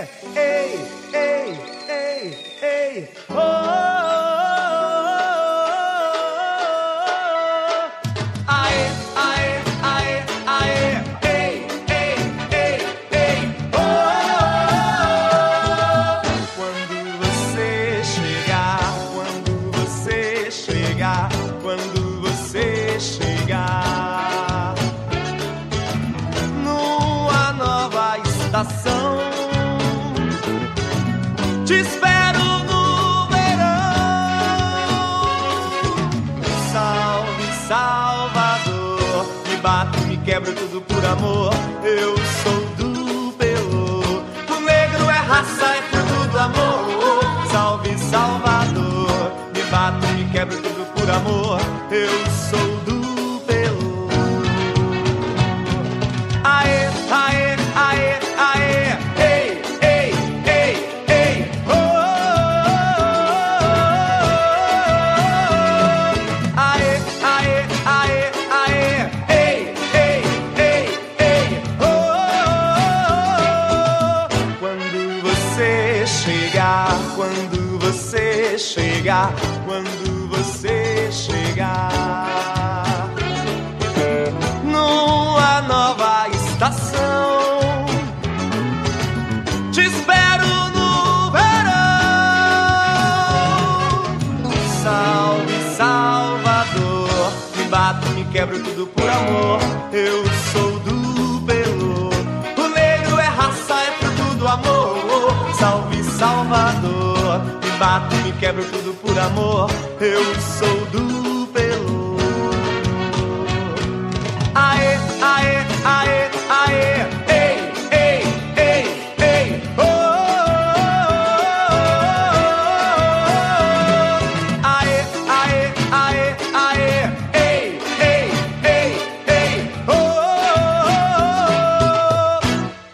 ei, ei, ei, ei, oh, oh, oh. Aê, aê, aê, aê, ei, ei, ei, ei, oh, oh, oh. Quando você chegar, quando você chegar, quando você chegar numa nova estação, te espero no verão. Salve, Salvador, me bato, me quebro tudo por amor. Eu sou do Pelô, o negro é raça, é fruto do amor. Salve, Salvador, me bato, me quebro tudo por amor. Eu sou do Pelô. Aê, aê, aê, aê, ei, ei, ei, ei, oh, oh, oh. Aê, aê, aê, aê, ei, ei, ei, ei, oh, oh, oh. Quando você chegar, quando você chegar, quando você chegar numa nova estação, te espero no verão. Salve, Salvador, me bato, me quebro tudo por amor. Eu sou do Pelô, o negro é raça, é fruto do amor. Salve, Salvador, me bato, me quebro tudo por amor. Eu sou do Pelô. Aê, aê, aê, aê, ei, ei, ei, ei, oh, oh, oh. Aê, aê, aê, aê, ei, ei, ei, ei, oh, oh, oh.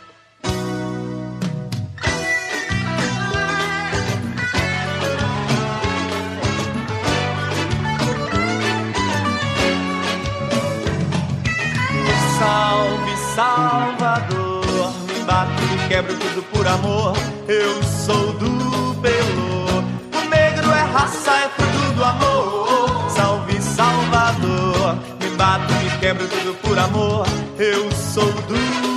Salve, Salvador, me bato, me quebro tudo por amor. Eu sou do Pelô, o negro é raça, é fruto do amor. Salve, Salvador, me bato, me quebro tudo por amor. Eu sou do